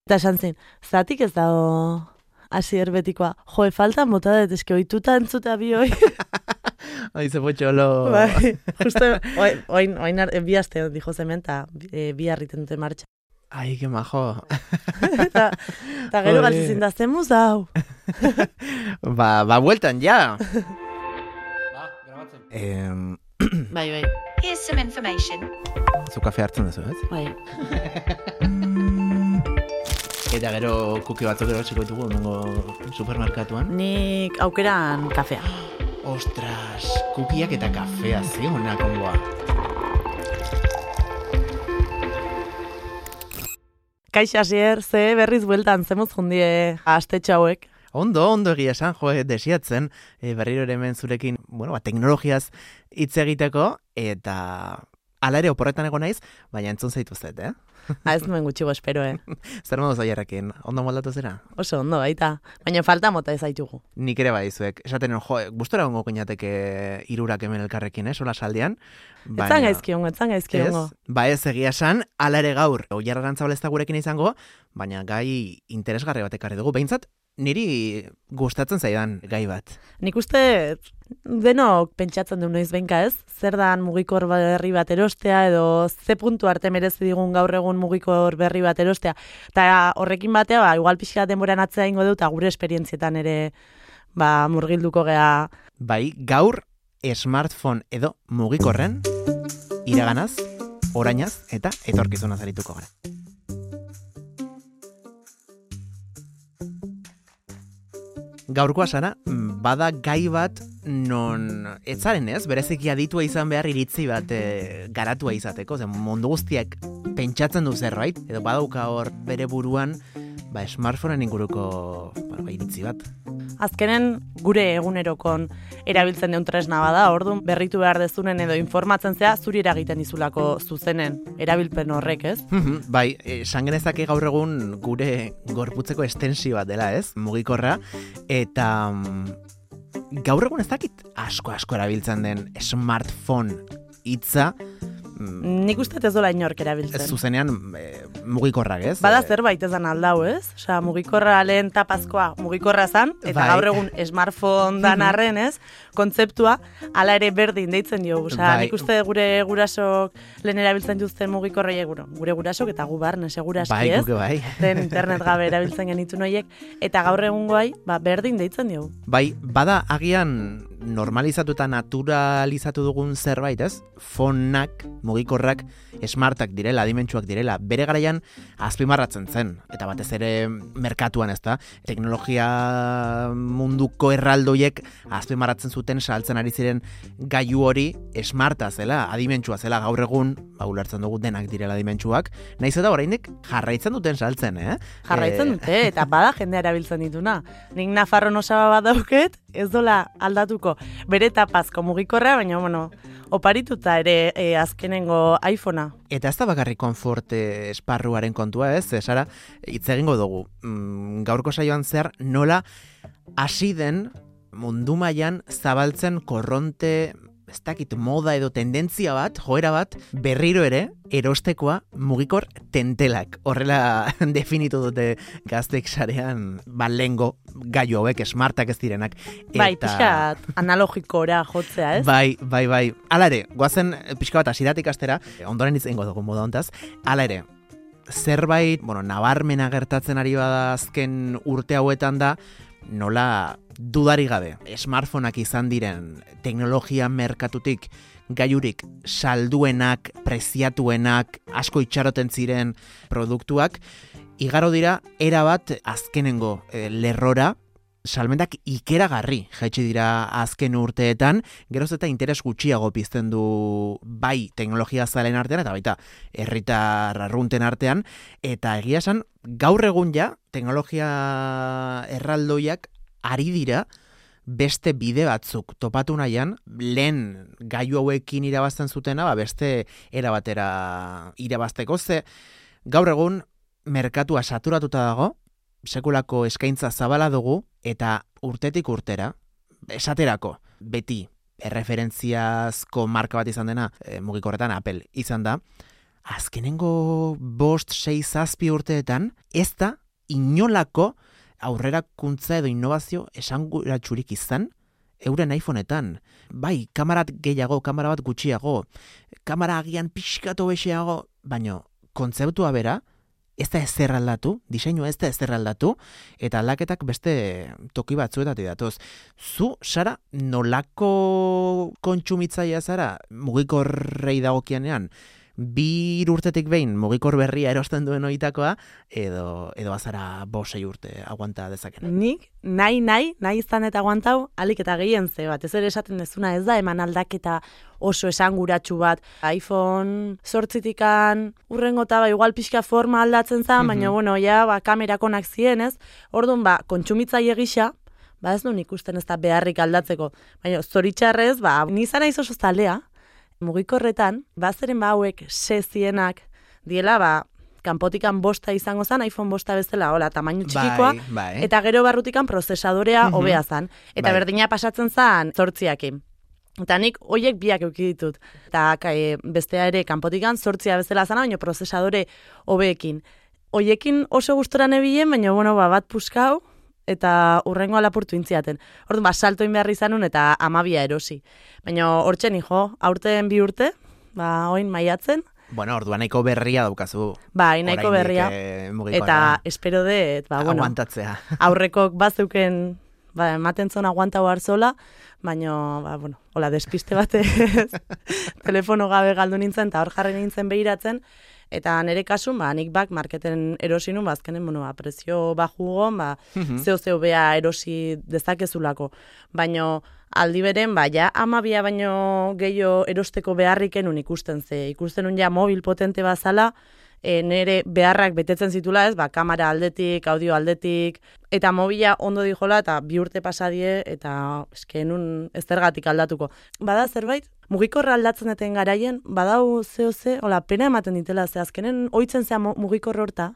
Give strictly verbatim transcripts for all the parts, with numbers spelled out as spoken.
Eta esan zin, zatik ez dago Asier betikoa. Jo, falta mota dut, eske oituta entzuta bi hoi. Ai, ze potxolo. Bai, justo, oin, oin, oin ar, bi aste dijo zemen, eta e, bi harriten dute martxa. Ai, que majo. Eta gero galtzizin da, zemuz hau. ba, ba, bueltan, ja. Ba, grabatzen. Eh, bai, bai. Here's some information. Zu kafe hartzen duzu, ez? Bai. Eta gero kuki batzuk erotsiko ditugu nengo supermerkatuan. Nik aukeran kafea. Ostras, kukiak eta kafea, ze honak ongoa. Kaixo Asier, ze berriz bueltan, zemuz jundie astetxo hauek. Ondo, ondo egia esan, jo, desiatzen, e, berriro ere hemen zurekin, bueno, ba, teknologiaz hitz egiteko, eta ala ere oporretan egon naiz, baina entzun zaituzet, eh? Ha, ez nuen gutxigo espero, eh? Zer modu zaiarrekin, ondo moldatu zera? Oso ondo, baita. Baina falta mota ez zaitugu. Nik ere baizuek, esaten, jo, gustora ongo koinateke irurak hemen elkarrekin, eh, sola saldean. Baina... Etzan gaizki ongo, etzan gaizki ongo. Ba ez egia esan, ala ere gaur, Oiar Arantzabal ez da gurekin izango, baina gai interesgarri bat ekarri dugu, behintzat, niri gustatzen zaidan gai bat. Nik uste denok pentsatzen du noiz behinka ez? Zer dan mugikor berri bat erostea edo ze puntu arte merezi digun gaur egun mugikor berri bat erostea. Eta horrekin batea, ba, igual pixka denboran atzea ingo dut, eta gure esperientzietan ere ba, murgilduko gea. Bai, gaur smartphone edo mugikorren iraganaz, orainaz eta etorkizunaz arituko gara. Gaurkoa Sara, bada gai bat non etzaren ez, bereziki aditua izan behar iritzi bat e, garatua izateko, zen mundu guztiak pentsatzen du zerbait, edo badauka hor bere buruan, ba, smartphoneen inguruko ba, iritzi bat. Azkenen gure egunerokon erabiltzen deun tresna bada, orduan berritu behar dezunen edo informatzen zea zuri eragiten dizulako zuzenen erabilpen horrek, ez? Bai, esan genezake gaur egun gure gorputzeko estensio bat dela, ez? Mugikorra, eta mm, gaur egun ez dakit asko-asko erabiltzen den smartphone hitza. Nik uste ez dola inork erabiltzen. Zuzenean e, mugikorrak, ez? Bada zerbait ez dan aldau, ez? Osea, mugikorra lehen tapazkoa mugikorra zan, eta bai. Gaur egun smartphone dan arren, ez? Kontzeptua, ala ere berdin deitzen dio. Osea, bai. Nik uste gure gurasok lehen erabiltzen juzten mugikorrei eguro. Gure gurasok eta gu barne seguraski, bai, ez? Bai, bai. Den internet gabe erabiltzen genitu noiek, eta gaur egun guai, ba, berdin deitzen dio. Bai, bada agian normalizatu eta naturalizatu dugun zerbait, ez? Fonak, mugikorrak, smartak direla, adimentsuak direla, bere garaian azpimarratzen zen, eta batez ere merkatuan, ez da? Teknologia munduko erraldoiek azpimarratzen zuten saltzen ari ziren gailu hori smarta zela, adimentsua zela, gaur egun, ba, ulertzen dugu denak direla adimentsuak, naiz eta oraindik jarraitzen duten saltzen, eh? Jarraitzen dute, eta bada jendea erabiltzen dituna. Nik Nafarron osaba bat dauket, ez dola aldatuko bere tapazko mugikorra, baina, bueno, oparituta ere e, azkenengo iPhonea. Eta ez da bakarrik konfort e, esparruaren kontua, ez? Sara, hitz egingo dugu. Mm, gaurko saioan zer nola hasi den mundu mailan zabaltzen korronte, ez dakit moda edo tendentzia bat, joera bat, berriro ere, erostekoa mugikor tentelak. Horrela definitu dute gaztek sarean, ba, lengo gailu hauek, smartak ez direnak. Eta... Bai, pixkat analogikora jotzea, ez? Bai, bai, bai. Hala ere, goazen pixka bat hasieratik astera, ondoren hitz egingo dugu moda hontaz, hala ere, zerbait, bueno, nabarmena gertatzen ari bada azken urte hauetan da, nola dudari gabe, smartphoneak izan diren teknologia merkatutik gailurik salduenak, preziatuenak, asko itxaroten ziren produktuak, igaro dira erabat azkenengo e, lerrora, salmentak ikeragarri jaitsi dira azken urteetan, geroz eta interes gutxiago pizten du bai teknologia zalen artean, eta baita herritar arrunten artean, eta egia esan, gaur egun ja, teknologia erraldoiak ari dira beste bide batzuk topatu nahian, lehen gailu hauekin irabazten zutena, ba beste erabatera irabazteko, ze gaur egun merkatua saturatuta dago, sekulako eskaintza zabala dugu, eta urtetik urtera, esaterako, beti erreferentziazko marka bat izan dena, e, mugikorretan Apple izan da, azkenengo bost, sei, zazpi urteetan, ez da inolako aurrerakuntza edo innovazio esanguratsurik izan euren iPhoneetan. Bai, kamarat gehiago, kamera bat gutxiago, kamera agian pixkatu bexeago, baina kontzeptua bera, ez da ezer aldatu, diseinua ez da ezer aldatu, eta aldaketak beste toki batzuetatik datoz. Zu, Sara, nolako kontsumitzailea zara mugikorrei dagokianean? Bi urtetik behin mugikor berria erosten duen oitakoa, edo, edo azara bosei urte aguanta dezaken. Nik, nahi, nahi, nahi izan eta aguantau, alik eta gehien ze bat. Ez ere esaten dezuna ez da, eman aldaketa oso esanguratsu bat. iPhone zortzitikan, urrengota, ba, igual pixka forma aldatzen zen, baina, bueno, ja, ba, kamerakonak ziren, ez? Orduan, ba, kontsumitzaile gisa, ba, ez duen ikusten ez da beharrik aldatzeko. Baina, zoritxarrez, ba, nizan aiz oso zalea, mugikorretan, bazeren ba hauek se zienak, diela, ba, kanpotikan bosta izango zen, iPhone bosta bezala, hola, tamaino txikikoa, bai, bai. eta gero barrutikan prozesadorea Mhm. hobea zen. Eta Bai. berdina pasatzen zen zortziakin. Eta nik hoiek biak euki ditut. Eta e, bestea ere kanpotikan zortzia bezala zana, baina prozesadore hobeekin. Hoiekin oso gustora nebilen, baina bueno, ba, bat puskau, eta urrengo lapurtu intziaten. Orduan, ba, saltoin behar izanun eta amabia erosi. Baina hortzen jo, aurten bi urte, ba, oin maiatzen, Bueno, orduan nahiko berria daukazu. ba, nahiko Oraindik, berria, eh, mugikorra. eta espero dut, ba, bueno, Aguantatzea. aurrekok bazeuken, ba, ematen zon aguanta zola, baina, ba, bueno, hola, despiste batez, telefono gabe galdu nintzen, eta hor jarri nintzen behiratzen, eta nire kasun, ba, nik bak marketen erosinun, ba, azkenen, bueno, ba, prezio bajugon, ba, zeo-zeo bea erosi dezakezulako. Baina, aldi beren, ba, ja, amabia baino gehiago erosteko beharrikenun ikusten ze. Ikustenun ja mobil potente bazala, e, nire beharrak betetzen zitula ez, ba, kamera aldetik, audio aldetik, eta mobila ondo dijola, eta bi urte pasadie, eta eskenun ez zergatik aldatuko. Bada zerbait, mugikorra aldatzen eten garaien, badau zeo ze, hola, pena ematen ditela, ze azkenen oitzen zea mugikorra horta,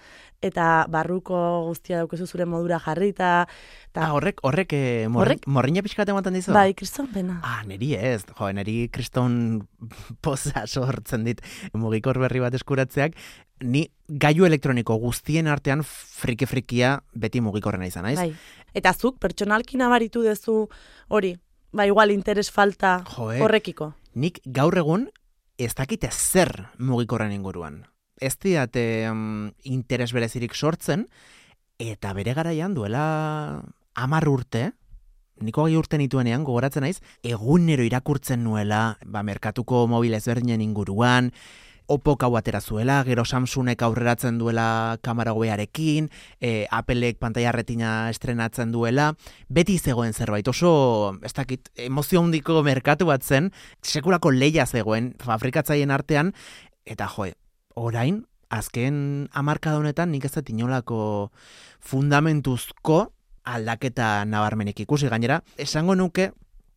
eta barruko guztia daukezu zure modura jarrita. Ta, Ah, horrek, horrek, eh, morri, Horrek- morriña pixkat ematen dizu? bai, kriston pena. Ah, neri ez, jo, neri kriston poza sortzen dit mugikor berri bat eskuratzeak, ni gailu elektroniko guztien artean friki-frikia beti mugikorrena izan, naiz? Bai. Eta zuk pertsonalki nabaritu dezu hori, ba igual interes falta Jo, eh, horrekiko. Nik gaur egun ez dakite zer mugikorren inguruan. Ez didate um, interes berezirik sortzen, eta bere garaian duela hamar urte, niko gai urte nituenean gogoratzen naiz, egunero irakurtzen nuela, ba, merkatuko mobil ezberdinen inguruan, Opok hau atera zuela, gero Samsungek aurreratzen duela kamera hobearekin, e, Applek pantaila retina estrenatzen duela, beti zegoen zerbait, oso, ez dakit, emozio handiko merkatu bat zen, sekulako leia zegoen fabrikatzaien artean, eta joe, orain, azken hamarkada honetan nik ez dut inolako fundamentuzko aldaketa nabarmenik ikusi, gainera, esango nuke,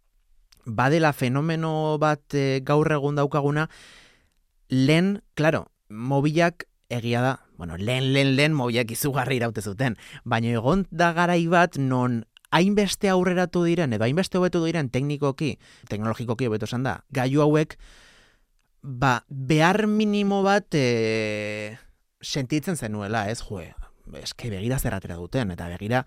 badela fenomeno bat e, gaur egun daukaguna, lehen, claro, mobilak egia da, bueno, lehen, lehen, lehen mobilak izugarri iraute zuten, baina egon da garai bat non hainbeste aurreratu diren, edo hainbeste hobetu diren teknikoki, teknologikoki hobeto esan da, gailu hauek, ba, behar minimo bat e, sentitzen zenuela, ez, joe, eske begira zer atera duten, eta begira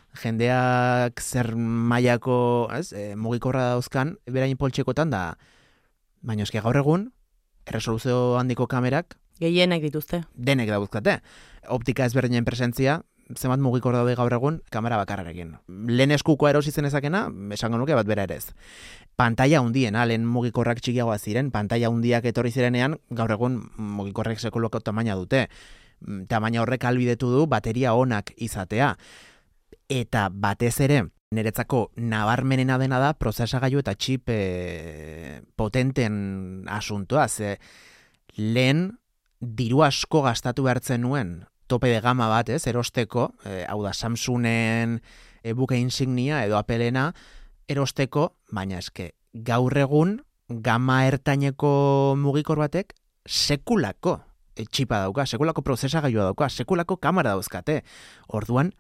jendeak zer mailako, ez, e, mugikorra dauzkan, berain poltsekotan da, baina eske gaur egun, erresoluzio handiko kamerak, Gehienek dituzte. denek dauzkate. Optika ezberdinen presentzia, zenbat mugikor daude gaur egun, kamera bakarrarekin. Lehen eskukoa erosi zen ezakena, esango nuke bat bera ere ez. Pantaila hundiena, lehen mugikorrak txikiagoa ziren, pantaila hundiak etorri zirenean, gaur egun mugikorrek sekuloko tamaina dute. Tamaina horrek albidetu du bateria onak izatea. Eta batez ere, niretzako nabarmenena dena da prozesagailu eta txip e, potenten asuntoa. Ze lehen diru asko gastatu behartzen nuen tope de gama bat, ez, erosteko, e, hau da Samsungen e, buke insignia edo Applena erosteko, baina eske gaur egun gama ertaineko mugikor batek sekulako txipa dauka, sekulako prozesagailua dauka, sekulako kamera dauzkate. Orduan,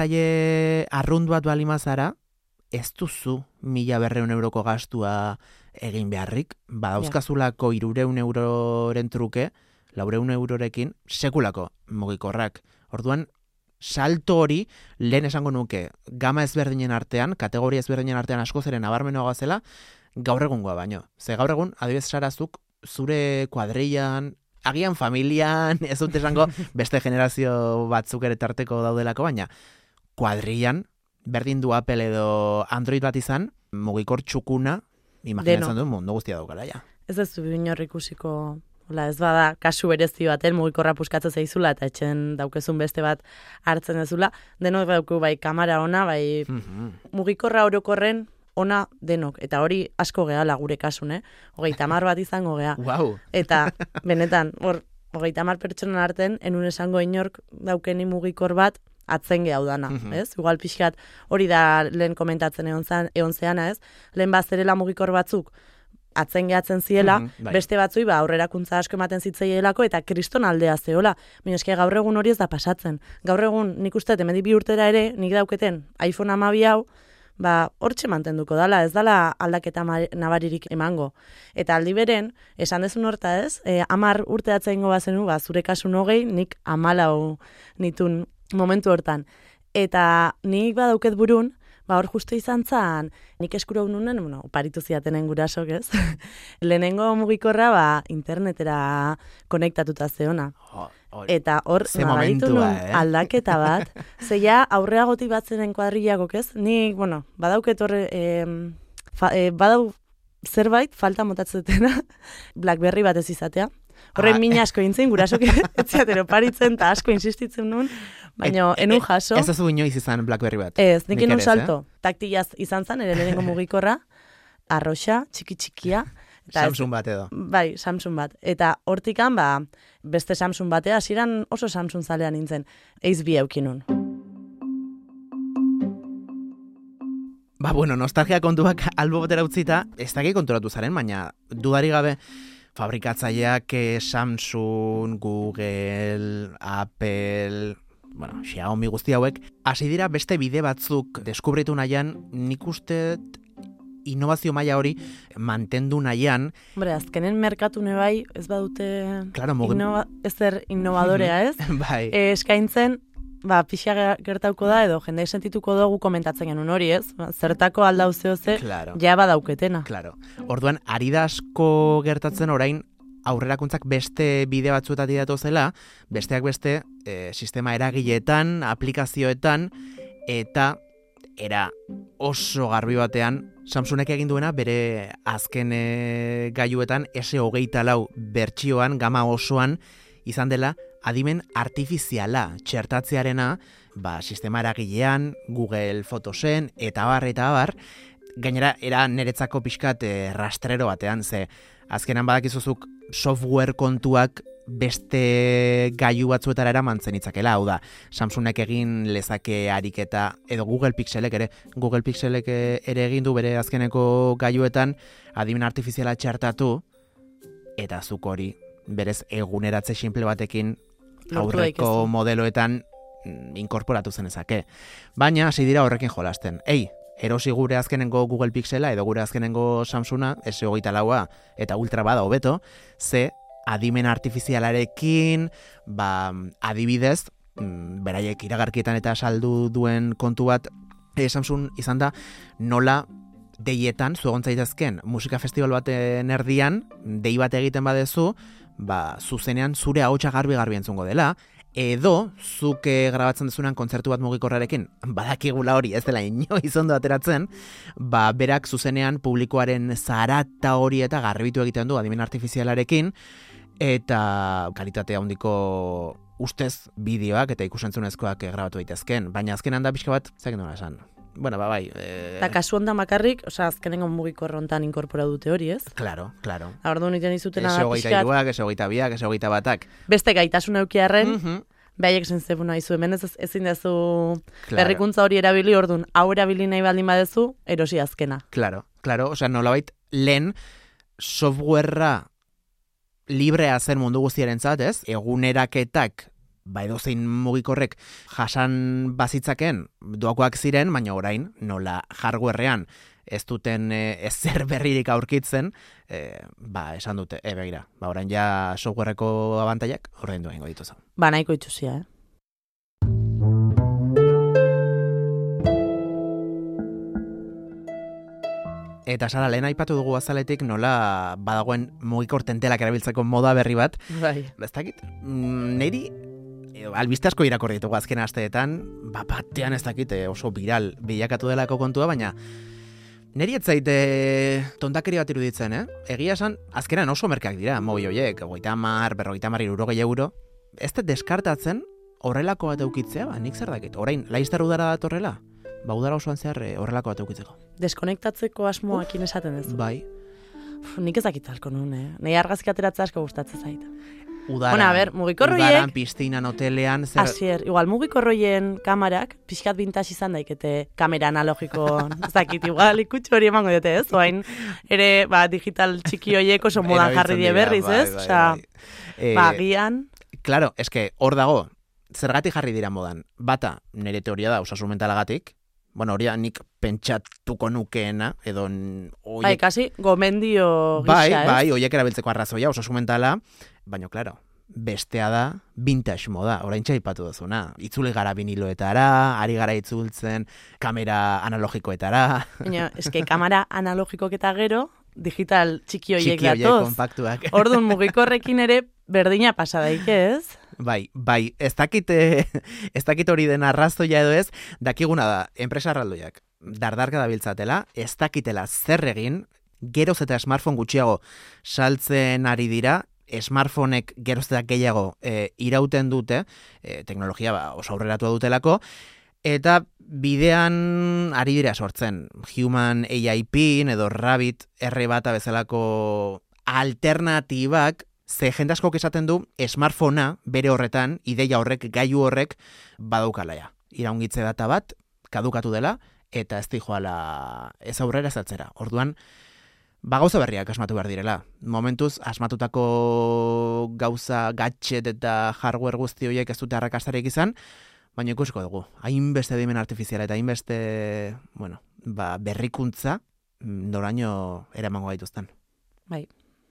erabiltzaile arrunt bat balimazara, ez duzu mila berreun euroko gastua egin beharrik, badauzkazulako irureun euroren truke, laureun eurorekin, sekulako mugikorrak. Orduan, salto hori, lehen esango nuke, gama ezberdinen artean, kategoria ezberdinen artean asko zeren nabarmenoagoa zela, gaur egungoa baino. Ze gaur egun, adibidez sarazuk, zure kuadrillan, agian familian, ez dut esango, beste generazio batzuk ere tarteko daudelako, baina kuadrillan, berdin du Apple edo Android bat izan, mugikor txukuna, imaginatzen du mundu guztia daukala, ja. Ez ez du inor ikusiko, hola, ez bada, kasu berezi baten, mugikorra puskatzen zaizula, eta etxen daukezun beste bat hartzen dezula, denok dauku bai kamera ona, bai mm-hmm. mugikorra orokorren ona denok, eta hori asko gehala gure kasun, eh? Hogeita hamar bat izango gea. Wow. Eta, benetan, hor, hogeita hamar pertsonan arten, enun esango inork daukeni mugikor bat, atzen gehau dana, mm-hmm. ez? Igual pixkat hori da lehen komentatzen egon, zan, egon zeana, ez? Lehen bazerela mugikor batzuk atzen gehatzen ziela, mm-hmm, bai. Beste batzui ba, aurrerakuntza asko ematen zitzaielako eta kriston aldea zeola. Baina eske gaur egun hori ez da pasatzen. Gaur egun nik uste hemendik bi urtera ere, nik dauketen iPhone hamabi hau, ba, hortxe mantenduko dala, ez dala aldaketa nabaririk emango. Eta aldi beren, esan dezun horta ez, e, amar urte atzaingo bazenu, ba, zure kasun hogei, nik amalau nitun momentu hortan. Eta nik badauket burun, ba hor justu izan zan, nik eskura ununen, bueno, oparitu ziatenen gurasok ez, lehenengo mugikorra ba, internetera konektatuta zeona. Oh, oh, eta hor, nabaritu nun eh? aldaketa bat, zeia aurreagotik batzenen kuadrilakok ez, nik, bueno, badauket horre, eh, fa, eh, badau zerbait, falta motatzetena, Blackberry bat ez izatea. Horren ah, mina asko intzen, gurasok ez ziatero paritzen, eta asko insistitzen nun, baina et, enun jaso. Ez ez du inoiz izan Blackberry bat? Ez, nik enun salto. Eh? Taktilaz izan zan, ere lehenengo mugikorra, arroxa, txiki-txikia. Samsung bat edo. Bai, Samsung bat. Eta hortikan, ba, beste Samsung batea, hasieran oso Samsung zalean nintzen, eiz bi eukinun. Ba, bueno, nostalgia kontuak albo batera utzita, ez daki konturatu zaren, baina dudari gabe, fabrikatzaileak Samsung, Google, Apple, bueno, Xiaomi guzti hauek, hasi dira beste bide batzuk deskubritu nahian, nik uste innovazio maila hori mantendu nahian. Hombre, azkenen merkatune bai, ez badute claro, mugi... innova... ezer innovadorea, ez? Bai. E, eskaintzen, ba, pixa gertauko da, edo jende sentituko dugu komentatzen genuen hori, ez? Ba, zertako aldau zehoze, claro. Ja badauketena. Claro. Orduan, ari da asko gertatzen orain, aurrerakuntzak beste bide batzuetatik datu zela, besteak beste, e, sistema eragileetan, aplikazioetan, eta era oso garbi batean, Samsungek egin duena bere azken e, gailuetan S hogeita lau bertsioan, gama osoan, izan dela, adimen artifiziala txertatzearena, ba, sistema eragilean, Google Photosen, eta bar, eta bar, gainera, era niretzako pixkat e, rastrero batean, ze azkenan badakizuzuk software kontuak beste gailu batzuetara eramantzen itzakela, hau da, Samsungek egin lezake ariketa, edo Google Pixelek ere, Google Pixelek ere egin du bere azkeneko gailuetan adimen artifiziala txertatu, eta zuk hori, berez eguneratze simple batekin aurreko modeloetan inkorporatu zenezake. Baina hasi dira horrekin jolasten. Ei, erosi gure azkenengo Google Pixela edo gure azkenengo Samsunga, S hogeita laua eta ultra bada hobeto, ze adimen artifizialarekin, ba, adibidez, beraiek iragarkietan eta saldu duen kontu bat, e, Samsung izan da nola deietan, zuegon zaitezken musika festival baten erdian, dei bat egiten badezu, ba, zuzenean zure ahotsa garbi-garbi entzungo dela, edo zuk grabatzen dezunan kontzertu bat mugikorrarekin, badakigula hori ez dela inoiz ondo ateratzen, ba, berak zuzenean publikoaren zarata hori eta garbitu egiten du adimen artifizialarekin, eta kalitatea handiko ustez bideoak eta ikusentzunezkoak grabatu daitezken, baina azkenan da pixka bat, zekin nola esan. Bueno, ba, bai. Eta e... kasu hondan bakarrik, osea, azkenengo mugikor hontan inkorpora dute hori, ez? Claro, claro. Orduan iten izutena da pixkat. Eso hogeita iruak, eso hogeita biak, eso hogeita batak. Beste gaitasun eukiarren, mm-hmm. behaiek zentzepuna izu, hemen ez ezin dezu claro. Berrikuntza hori erabili, orduan, hau erabili nahi baldin badezu, erosi azkena. Claro, claro, osea, nolabait lehen softwarea librea zen mundu guztiarentzat, ez? Eguneraketak ba edozein mugikorrek jasan bazitzaken doakoak ziren, baina orain nola hardwarean ez duten e, ezer berririk aurkitzen, e, ba, esan dute, e, begira, ba, orain ja softwareko abantaiak, orain duen goituzu. Ba, nahiko itxusia, eh? Eta Sara, lehen aipatu dugu azaletik nola badagoen mugikor tentelak erabiltzeko moda berri bat. Bai. Ez dakit, niri albiste asko irakurri ditugu azken asteetan, ba, batean ez dakit oso viral bilakatu delako kontua, baina niri ez zaite tontakeri bat iruditzen, eh? Egia esan, azkenan oso merkeak dira, mobil horiek, hogeita hamar, berrogeita hamar, hirurogei euro. Ez da deskartatzen horrelako bat eukitzea, ba, nik zer dakit. Orain, laizter udara datorrela, ba, udara osoan zehar horrelako bat eukitzeko. Deskonektatzeko asmoakin esaten duzu. Bai. Uf, nik ezakitzalko nun, eh? Nei argazki ateratzea asko gustatzen zait. Udaran, Bona, a ber, mugikorroiek... Udaran, piztinan, hotelean... Zer... Asier, igual mugikorroien kamarak, pixkat bintas izan daikete kamera analogiko, ez dakit, igual ikutxo hori emango dute, ez? Oain, ere, ba, digital txiki horiek oso modan jarri die berriz, ez? Bai, bai, Osea, bai. ba, gian... Claro, eske, hor dago, zergatik jarri dira modan. Bata, nire teoria da, osasun mentalagatik, bueno, hori nik pentsatuko nukeena, edo... Oiek... Bai, kasi, gomendio gisa, bai, ez? Bai, bai, oiek erabiltzeko arrazoia, osasun mentala, baina, claro, bestea da vintage moda, orain txaipatu duzuna. Itzuli gara viniloetara, ari gara itzultzen kamera analogikoetara. Baina, eske, kamera analogikoak eta gero, digital txiki hoiek datoz. Txiki hoiek kompaktuak. Orduan mugikorrekin ere berdina pasa daike, ez? Bai, bai, ez dakit, ez dakit hori den arrazoia edo ez, dakiguna da, enpresa arraldoiak, dardarka dabiltzatela, ez dakitela zer egin, geroz eta smartphone gutxiago saltzen ari dira, smartphonek geroz eta gehiago e, irauten dute, e, teknologia ba, oso aurreratua dutelako, eta bidean ari dira sortzen, Human A I P edo Rabbit R bata bezalako alternatibak, ze jende askok esaten du smartphonea bere horretan, ideia horrek, gailu horrek badaukalaia. Iraungitze data bat, kadukatu dela, eta ez dijoala ez aurrera ez atzera. Orduan, ba gauza berriak asmatu behar direla. Momentuz, asmatutako gauza gadget eta hardware guzti horiek ez dute arrakastarik izan, baina ikusiko dugu. Hainbeste adimen artifiziala eta hainbeste, bueno, ba, berrikuntza noraino eramango gaituzten. Bai.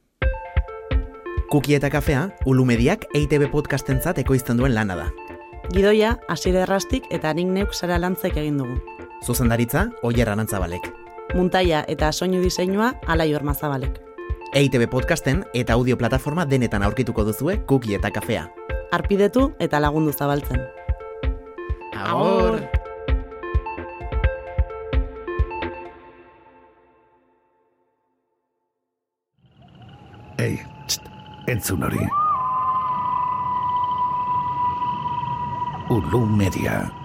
Kuki eta kafea, Ulumediak E I T B podcastentzat ekoizten duen lana da. Gidoia, Asier Errastik eta nik neuk Sara Lantzek egin dugu. Zuzendaritza, Oier Arantzabalek. Muntaia eta soinu diseinua, Alai Ormazabalek. E I T B podcasten eta audio plataforma denetan aurkituko duzue Kuki eta kafea. Arpidetu eta lagundu zabaltzen. Agur! Ei, txt, entzun hori. Ulu Media.